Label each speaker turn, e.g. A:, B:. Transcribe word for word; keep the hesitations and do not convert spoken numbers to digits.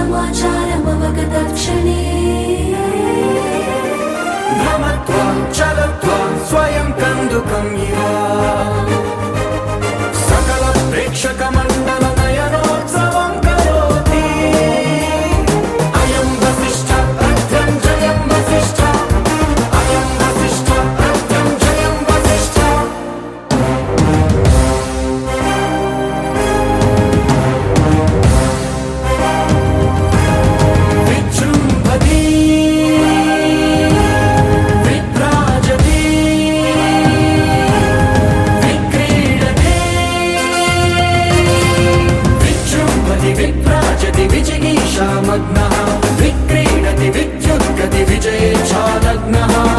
A: समाचारमवगतक्षणे
B: भ्रमत्वा चलत्वा स्वयं कन्दुकम् इव सकल प्रेक्षकमण्डल नयनोत्सवं करोति अयं वसिष्ठ अद्यं जयं वसिष्ठ अयं वसिष्ठ अद्यं जयं वसिष्ठ विजृम्भति विभ्राजति विक्रीडति विजृम्भति विभ्राजति विजिगीषामग्नः विक्रीडति विद्युद्गति विजयेच्छालग्नः